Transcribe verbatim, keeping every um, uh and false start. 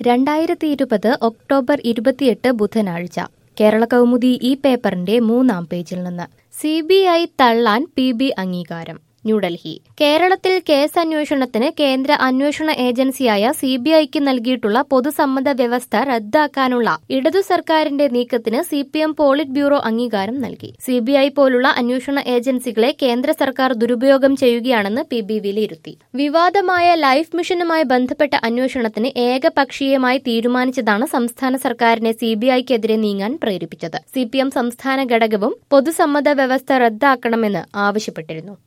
രണ്ടായിരത്തി ഇരുപത് ഒക്ടോബർ ഇരുപത്തിയെട്ട് ബുധനാഴ്ച കേരള കൗമുദി ഈ പേപ്പറിന്റെ മൂന്നാം പേജിൽ നിന്ന് സി ബി ഐ തള്ളാൻ പി ബി അംഗീകാരം. ന്യൂഡൽഹി. കേരളത്തിൽ കേസ് അന്വേഷണത്തിന് കേന്ദ്ര അന്വേഷണ ഏജൻസിയായ സി ബി ഐക്ക് നൽകിയിട്ടുള്ള പൊതുസമ്മത വ്യവസ്ഥ റദ്ദാക്കാനുള്ള ഇടതു സർക്കാരിന്റെ നീക്കത്തിന് C P M polit bureau അംഗീകാരം നൽകി. സി ബി ഐ പോലുള്ള അന്വേഷണ ഏജൻസികളെ കേന്ദ്ര സർക്കാർ ദുരുപയോഗം ചെയ്യുകയാണെന്ന് പി ബി വിലയിരുത്തി. വിവാദമായ ലൈഫ് മിഷനുമായി ബന്ധപ്പെട്ട അന്വേഷണത്തിന് ഏകപക്ഷീയമായി തീരുമാനിച്ചതാണ് സംസ്ഥാന സർക്കാരിനെ സി ബി ഐക്കെതിരെ നീങ്ങാൻ പ്രേരിപ്പിച്ചത്. സി പി എം സംസ്ഥാന ഘടകവും പൊതുസമ്മത വ്യവസ്ഥ റദ്ദാക്കണമെന്ന് ആവശ്യപ്പെട്ടിരുന്നു.